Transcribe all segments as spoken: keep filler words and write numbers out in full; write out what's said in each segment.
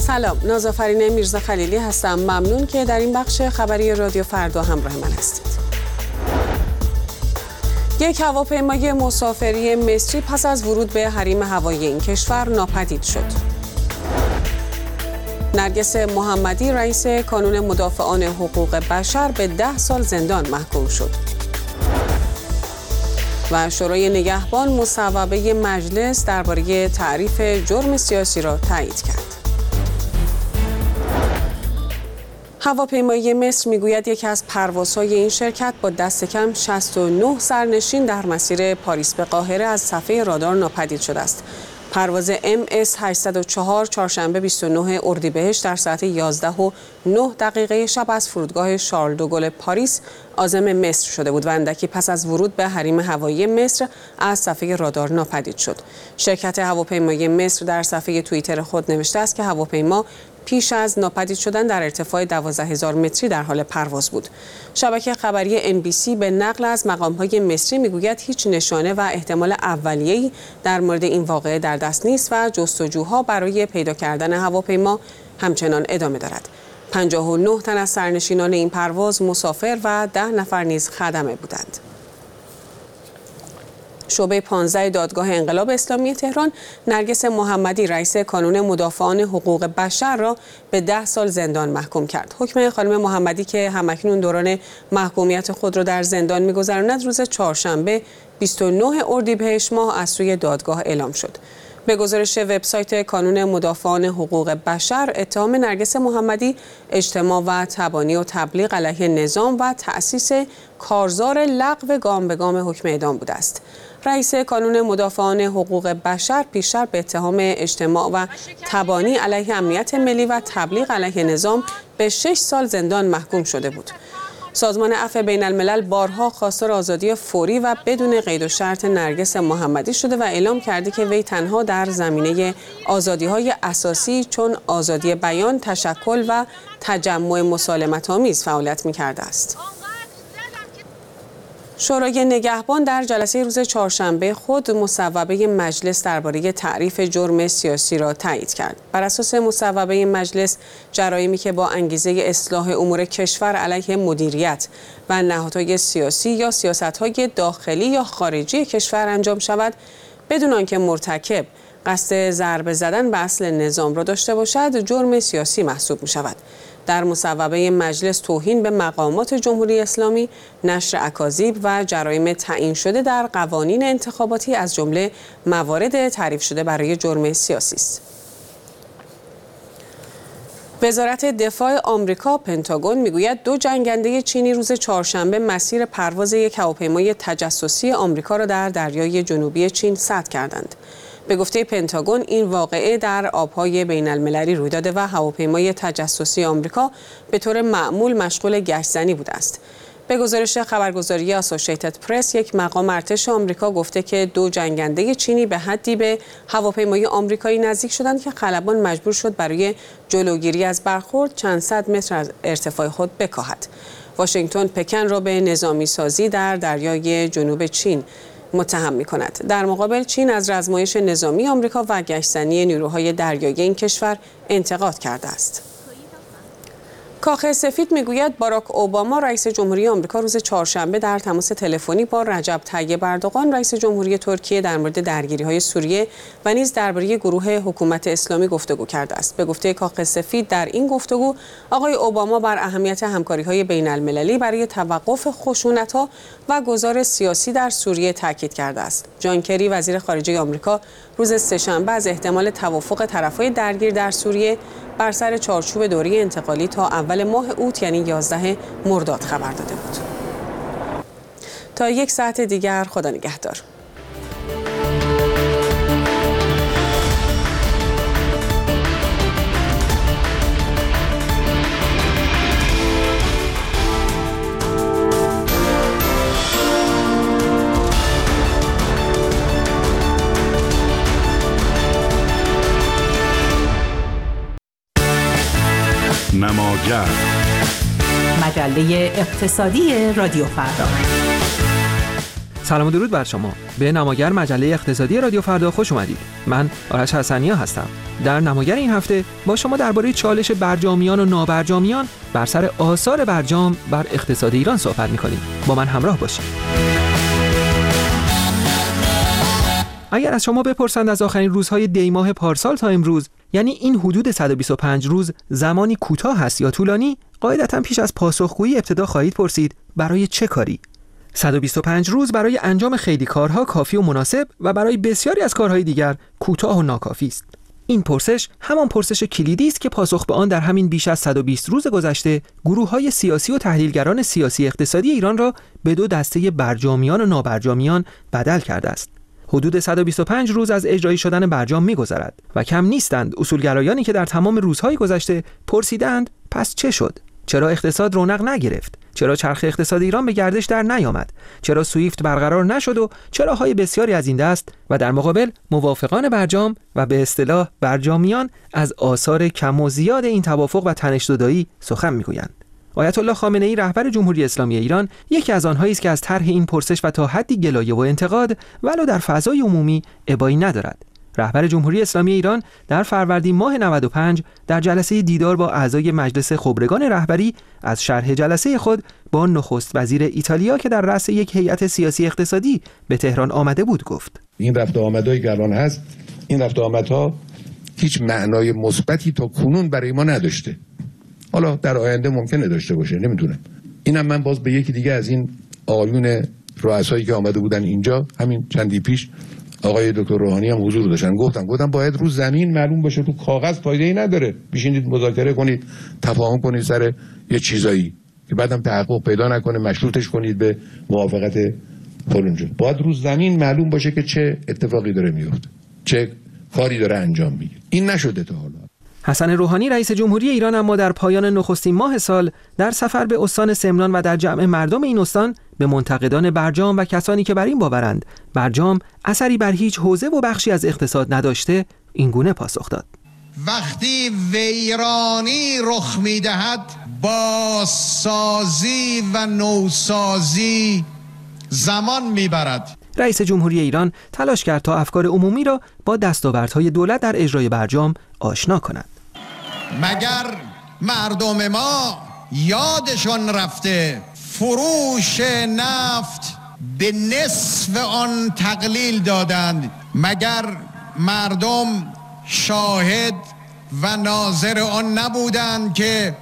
سلام، نازآفرین میرزا خلیلی هستم. ممنون که در این بخش خبری رادیو فردا همراه من هستید. یک هواپیمای مسافری مصری پس از ورود به حریم هوایی این کشور ناپدید شد. نرگس محمدی رئیس کانون مدافعان حقوق بشر به ده سال زندان محکوم شد. و شورای نگهبان مصوبه مجلس درباره تعریف جرم سیاسی را تایید کرد. هواپیمایی مصر میگوید یکی از پروازهای این شرکت با دست کم شصت و نه سرنشین در مسیر پاریس به قاهره از صفحه رادار ناپدید شده است. پرواز ام اس هشتصد و چهار چهارشنبه بیست و نه اردیبهشت در ساعت یازده و نه دقیقه شب از فرودگاه شارل دوگل پاریس عازم مصر شده بود و اندکی پس از ورود به حریم هوایی مصر از صفحه رادار ناپدید شد. شرکت هواپیمایی مصر در صفحه توییتر خود نوشته است که هواپیما پیش از ناپدید شدن در ارتفاع دوازده هزار متری در حال پرواز بود. شبکه خبری ام بی سی به نقل از مقام‌های مصری میگوید هیچ نشانه و احتمال اولیه‌ای در مورد این واقعه در دست نیست و جستجوها برای پیدا کردن هواپیما همچنان ادامه دارد. پنجاه و نه تن از سرنشینان این پرواز مسافر و ده نفر نیز خدمه بودند. شعبه پانزده دادگاه انقلاب اسلامی تهران نرگس محمدی رئیس کانون مدافعان حقوق بشر را به ده سال زندان محکوم کرد. حکم خانم محمدی که همکنون دوران محکومیت خود را در زندان می‌گذراند روز چهارشنبه بیست و نه اردیبهشت ماه از سوی دادگاه اعلام شد. به گزارش وبسایت کانون مدافعان حقوق بشر، اتهام نرگس محمدی اجتماع و تبانی و تبلیغ علیه نظام و تأسیس کارزار لغو گام به گام حکم اعدام بوده است. رئیس کانون مدافعان حقوق بشر پیشتر به اتهام اجتماع و تبانی علیه امنیت ملی و تبلیغ علیه نظام به شش سال زندان محکوم شده بود. سازمان عفو بین الملل بارها خواستار آزادی فوری و بدون قید و شرط نرگس محمدی شده و اعلام کرده که وی تنها در زمینه آزادی‌های اساسی چون آزادی بیان، تشکل و تجمع مسالمت‌آمیز فعالیت می‌کرده است. شورای نگهبان در جلسه روز چهارشنبه خود مصوبه مجلس درباره تعریف جرم سیاسی را تایید کرد. بر اساس مصوبه مجلس، جرایمی که با انگیزه اصلاح امور کشور علیه مدیریت و نهادهای سیاسی یا سیاست‌های داخلی یا خارجی کشور انجام شود، بدون آنکه مرتکب قصد ضربه زدن به اصل نظام را داشته باشد، جرم سیاسی محسوب می‌شود. در مصوبه مجلس توهین به مقامات جمهوری اسلامی، نشر اکاذیب و جرایم تعیین شده در قوانین انتخاباتی از جمله موارد تعریف شده برای جرم سیاسی است. وزارت دفاع آمریکا پنتاگون میگوید دو جنگنده چینی روز چهارشنبه مسیر پرواز یک هواپیمای تجسسی آمریکا را در دریای جنوبی چین سد کردند. به گفته پنتاگون این واقعه در آبهای بین المللی روی داده و هواپیمای تجسسی آمریکا به طور معمول مشغول گشت‌زنی بوده است. به گزارش خبرگزاری اسوسییتد پرس، یک مقام ارتش آمریکا گفته که دو جنگنده چینی به حدی به هواپیمای آمریکایی نزدیک شدند که خلبان مجبور شد برای جلوگیری از برخورد چند صد متر از ارتفاع خود بکاهد. واشنگتن پکن را به نظامی سازی در دریای جنوب چین متهم می‌کند. در مقابل چین از رزمایش نظامی آمریکا و گشت‌زنی نیروهای دریایی این کشور انتقاد کرده است. کاخ سفید میگوید باراک اوباما رئیس جمهوری آمریکا روز چهارشنبه در تماس تلفنی با رجب طیب اردوغان رئیس جمهوری ترکیه در مورد درگیری‌های سوریه و نیز درباره گروه حکومت اسلامی گفتگو کرده است. به گفته کاخ سفید در این گفتگو آقای اوباما بر اهمیت همکاری‌های بین‌المللی برای توقف خشونت‌ها و گذار سیاسی در سوریه تاکید کرده است. جان کری وزیر خارجه آمریکا روز سه‌شنبه از احتمال توافق طرف‌های درگیر در سوریه بر سر چارچوب دوره انتقالی تا اول ماه اوت یعنی یازده مرداد خبر داده بود. تا یک ساعت دیگر خدا نگهدار. نماگر مجله اقتصادی رادیو فردا. سلام و درود بر شما. به نماگر مجله اقتصادی رادیو فردا خوش اومدید. من آرش حسنیا هستم. در نماگر این هفته با شما درباره چالش برجامیان و نابرجامیان بر سر آثار برجام بر اقتصاد ایران صحبت می‌کنیم. با من همراه باشید. اگر از شما بپرسند از آخرین روزهای دی ماه پارسال تا امروز، یعنی این حدود صد و بیست و پنج روز زمانی کوتاه است یا طولانی، قاعدتاً پیش از پاسخگویی ابتدا خواهید پرسید برای چه کاری؟ صد و بیست و پنج روز برای انجام خیلی کارها کافی و مناسب و برای بسیاری از کارهای دیگر کوتاه و ناکافی است. این پرسش همان پرسش کلیدی است که پاسخ به آن در همین بیش از صد و بیست روز گذشته گروه‌های سیاسی و تحلیلگران سیاسی اقتصادی ایران را به دو دسته برجامیان و نابرجامیان بدل کرده است. حدود صد و بیست و پنج روز از اجرایی شدن برجام می‌گذرد و کم نیستند اصولگرایانی که در تمام روزهای گذشته پرسیدند پس چه شد؟ چرا اقتصاد رونق نگرفت؟ چرا چرخ اقتصاد ایران به گردش در نیامد؟ چرا سویفت برقرار نشد و چراهای بسیاری از این دست و در مقابل موافقان برجام و به اصطلاح برجامیان از آثار کم و زیاد این توافق و تنش‌زدایی سخن میگویند. آیت الله خامنه‌ای رهبر جمهوری اسلامی ایران یکی از آنهایی است که از طرح این پرسش و تا حدی گلایه و انتقاد ولو در فضای عمومی ابایی ندارد. رهبر جمهوری اسلامی ایران در فروردین ماه نود و پنج در جلسه دیدار با اعضای مجلس خبرگان رهبری از شرح جلسه خود با نخست وزیر ایتالیا که در رأس یک هیئت سیاسی اقتصادی به تهران آمده بود گفت: این رفت و آمدایی که الان هست، این رفت و آمدها هیچ معنای مثبتی تا کنون برای ما نداشته. حالا در آینده ممکنه داشته باشه، نمیدونم. اینم من باز به یکی دیگه از این آقایون رؤسایی که آمده بودن اینجا همین چندی پیش، آقای دکتر روحانی هم حضور داشتن، گفتن گفتم باید رو زمین معلوم باشه، تو کاغذ فایده‌ای نداره. بشینید مذاکره کنید، تفاهم کنید سر یه چیزایی که بعدم تحقق پیدا نکنه مشروطش کنید به موافقت فلانجا. باید رو زمین معلوم باشه که چه اتفاقی داره میفته، چه کاری داره انجام میگیره. این نشده تا حالا. حسن روحانی رئیس جمهوری ایران اما در پایان نخستین ماه سال در سفر به استان سمنان و در جمع مردم این استان به منتقدان برجام و کسانی که بر این باورند برجام اثری بر هیچ حوزه و بخشی از اقتصاد نداشته این گونه پاسخ داد: وقتی ویرانی رخ می‌دهد، بازسازی و نوسازی زمان می‌برد. رئیس جمهوری ایران تلاش کرد تا افکار عمومی را با دستاوردهای دولت در اجرای برجام آشنا کند. مگر مردم ما یادشان رفته فروش نفت به نصف آن تقلیل دادند؟ مگر مردم شاهد و ناظر آن نبودند که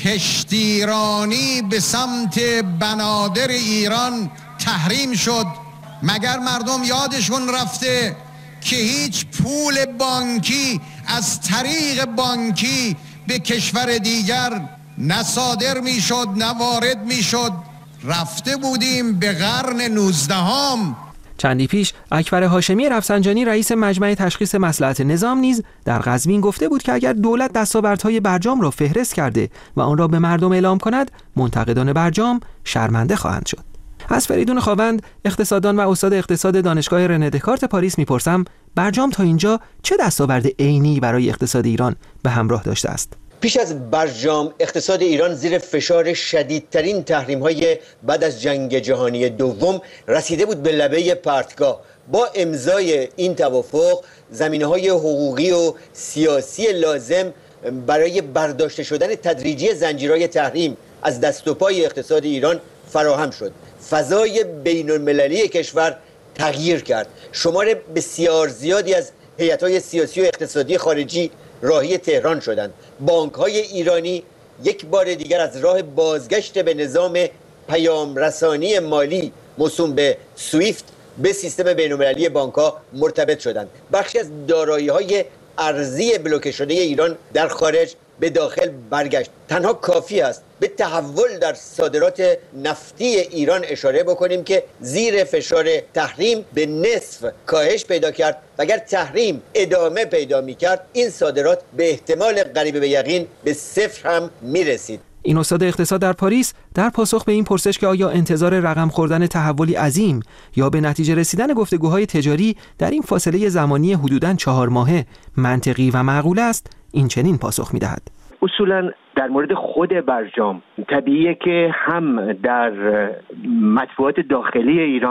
کشتیرانی به سمت بنادر ایران تحریم شد؟ مگر مردم یادشون رفته که هیچ پول بانکی از طریق بانکی به کشور دیگر نه صادر می شد نه وارد می شد؟ رفته بودیم به قرن نوزدهم. چندی پیش اکبر هاشمی رفسنجانی رئیس مجمع تشخیص مصلحت نظام نیز در قزوین گفته بود که اگر دولت دستاوردهای برجام را فهرست کرده و آن را به مردم اعلام کند، منتقدان برجام شرمنده خواهند شد. از فریدون خاوند اقتصاددان و استاد اقتصاد دانشگاه رنه دکارت پاریس میپرسم برجام تا اینجا چه دستاورد عینی برای اقتصاد ایران به همراه داشته است؟ پیش از برجام اقتصاد ایران زیر فشار شدیدترین تحریم‌های بعد از جنگ جهانی دوم رسیده بود به لبه پرتگاه. با امضای این توافق زمینه‌های حقوقی و سیاسی لازم برای برداشته شدن تدریجی زنجیرهای تحریم از دست و پای اقتصاد ایران فراهم شد. فضای بین المللی کشور تغییر کرد. شمار بسیار زیادی از هیئت‌های سیاسی و اقتصادی خارجی راهی تهران شدند. بانک‌های ایرانی یک بار دیگر از راه بازگشت به نظام پیام رسانی مالی موسوم به سویفت به سیستم بین المللی بانک‌ها مرتبط شدند. بخشی از دارایی‌های ارزی بلوکه شده ایران در خارج به داخل برگشت. تنها کافی است به تحول در صادرات نفتی ایران اشاره بکنیم که زیر فشار تحریم به نصف کاهش پیدا کرد و اگر تحریم ادامه پیدا می‌کرد این صادرات به احتمال قریب به یقین به صفر هم می‌رسید. این استاد اقتصاد در پاریس در پاسخ به این پرسش که آیا انتظار رقم خوردن تحولی عظیم یا به نتیجه رسیدن گفتگوهای تجاری در این فاصله زمانی حدوداً چهار ماهه منطقی و معقول است، این چنین پاسخ می‌دهد: اصولاً در مورد خود برجام طبیعیه که هم در مطبوعات داخلی ایران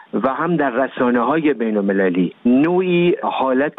و هم در رسانه‌های بین‌المللی نوعی حالت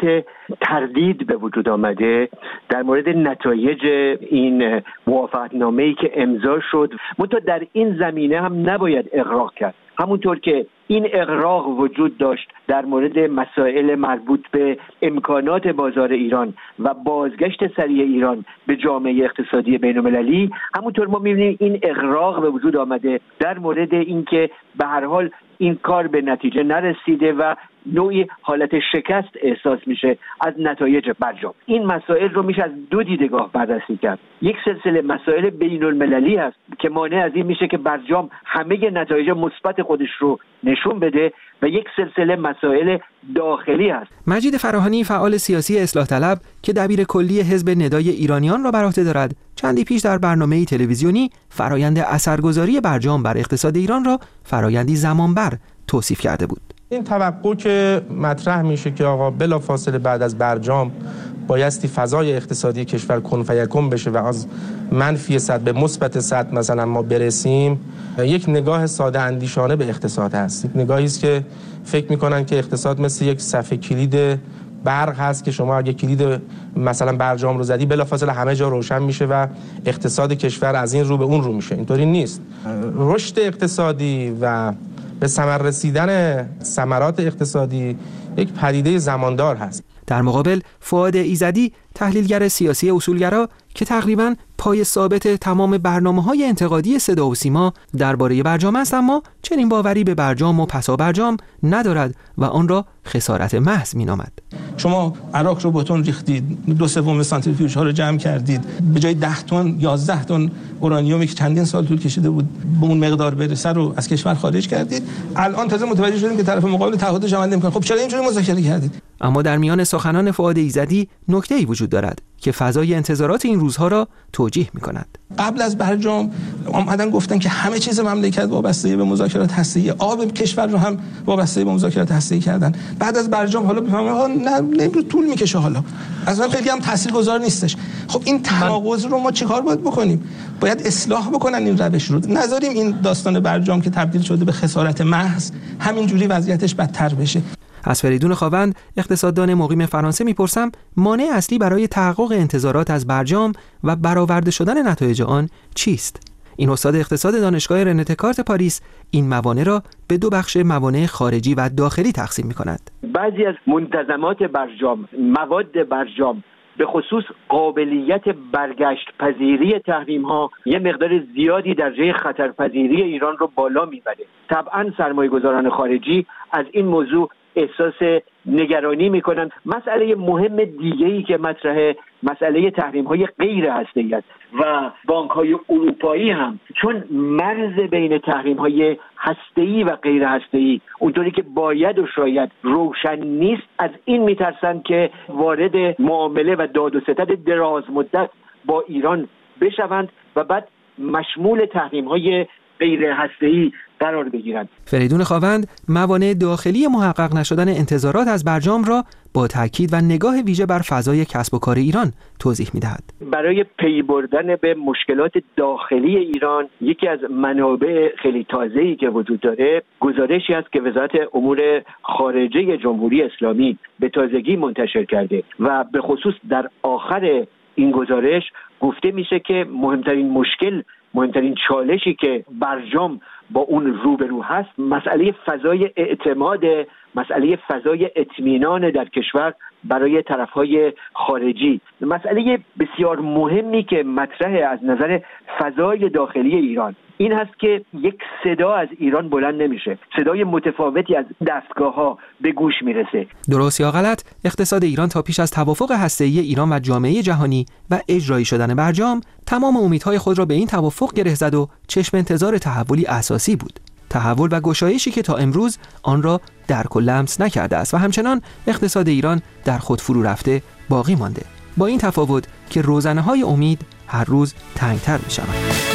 تردید به وجود آمده در مورد نتایج این موافقتنامه‌ای که امضا شد. منتها در این زمینه هم نباید اغراق کرد. همونطور که این اغراق وجود داشت در مورد مسائل مربوط به امکانات بازار ایران و بازگشت سریع ایران به جامعه اقتصادی بین‌المللی، همونطور ما می‌بینیم این اغراق به وجود آمده در مورد اینکه به هر حال این کار به نتیجه نرسیده و نوعی حالت شکست احساس میشه از نتایج برجام. این مسائل رو میشه از دو دیدگاه بررسی کرد. یک سلسله مسائل بین المللی هست که مانع از این میشه که برجام همه نتایج مثبت خودش رو نشون بده و یک سلسله مسائل داخلی هست. مجید فراهانی، فعال سیاسی اصلاح طلب که دبیر کلی حزب ندای ایرانیان را بر عهده دارد، چندی پیش در برنامه تلویزیونی فرایند اثرگذاری برجام بر اقتصاد ایران را فرایندی زمانبر توصیف کرده بود. این توقع که مطرح میشه که آقا بلافاصله بعد از برجام بایستی فضای اقتصادی کشور کن فیکون بشه و از منفی صد به مثبت صد مثلا ما برسیم، یک نگاه ساده اندیشانه به اقتصاد هست. یک نگاهی است که فکر میکنن که اقتصاد مثل یک صفحه کلید برق هست که شما اگه کلید مثلا برجام رو زدی بلافاصله همه جا روشن میشه و اقتصاد کشور از این رو به اون رو میشه. اینطوری نیست. رشد اقتصادی و به ثمر رسیدن ثمرات اقتصادی یک پدیده زماندار هست. در مقابل فؤاد ایزدی، تحلیلگر سیاسی اصولگرا که تقریباً پای ثابت تمام برنامه‌های انتقادی صدا و سیما درباره برجام است، اما چنین باوری به برجام و پسا برجام ندارد و آن را خسارت محض می‌نامد. شما عراق رو بتون ریختید، دو سوم سانتریفیوژها رو جمع کردید، به جای ده تن یازده تن اورانیومی که چندین سال طول کشیده بود به اون مقدار برسه رو از کشور خارج کردید. الان تازه متوجه شدیم که طرف مقابل تعهد جمع نمی‌کنه. خب چرا اینجوری مذاکره کردید؟ اما در میان سخنان فؤاد ایزدی نکته‌ای وجود دارد که فضای انتظارات این روزها را توجیه می‌کند. قبل از برجام اومدن گفتن که همه چیز مملکت وابسته به مذاکرات هسته‌ای، آب کشور رو هم وابسته به مذاکرات هسته‌ای کردن. بعد از برجام حالا می‌فهمن ها نه نمی‌ره طول می‌کشه، حالا اصلا خیلی هم تاثیرگذار نیستش. خب این تناقض رو ما چیکار باید بکنیم؟ باید اصلاح بکنن این روش رو. نذاریم این داستان برجام که تبدیل شده به خسارت محض همینجوری وضعیتش بدتر بشه. از فریدون خاوند، اقتصاددان مقیم فرانسه، میپرسم مانع اصلی برای تحقق انتظارات از برجام و برآورده شدن نتایج آن چیست؟ این استاد اقتصاد دانشگاه رنه دکارت پاریس این موانع را به دو بخش موانع خارجی و داخلی تقسیم می‌کند. بعضی از منتظمات برجام، مواد برجام، به خصوص قابلیت برگشت پذیری تحریم ها یه مقدار زیادی درجه خطرپذیری ایران رو بالا میبره. طبعا سرمایه گذاران خارجی از این موضوع احساس نگرانی میکنن. مسئله مهم دیگه‌ای که مطرحه مسئله تحریم‌های غیر هسته‌ای است و بانک‌های اروپایی هم چون مرز بین تحریم‌های هسته‌ای و غیر هسته‌ای اونطوری که باید و شاید روشن نیست، از این میترسن که وارد معامله و داد و ستد دراز مدت با ایران بشوند و بعد مشمول تحریم‌های غیر هسته‌ای قرار بگیرند. فریدون خاوند موانع داخلی محقق نشدن انتظارات از برجام را با تاکید و نگاه ویژه بر فضای کسب و کار ایران توضیح می‌دهد. برای پی بردن به مشکلات داخلی ایران یکی از منابع خیلی تازه‌ای که وجود داره گزارشی است که وزارت امور خارجه جمهوری اسلامی به تازگی منتشر کرده و به خصوص در آخر این گزارش گفته میشه که مهمترین مشکل، مهمترین چالشی که برجام با اون روبرو هست مسئله فضای اعتماد، مسئله فضای اطمینان در کشور برای طرفهای خارجی. مسئله بسیار مهمی که مطرحه از نظر فضای داخلی ایران این هست که یک صدا از ایران بلند نمیشه، صدای متفاوتی از دستگاه‌ها به گوش میرسه. درست یا غلط، اقتصاد ایران تا پیش از توافق هسته‌ای ایران و جامعه جهانی و اجرایی شدن برجام تمام امیدهای خود را به این توافق گره زد و چشم انتظار تحولی اساسی بود. تحول و گشایشی که تا امروز آن را درک و لمس نکرده است و همچنان اقتصاد ایران در خود فرو رفته باقی مانده، با این تفاوت که روزنه‌های امید هر روز تنگتر می‌شوند.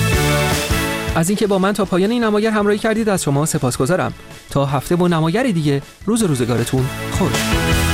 از اینکه با من تا پایان این نماگر همراهی کردید از شما سپاسگزارم. تا هفته با نماگری دیگه، روز روزگارتون خوش.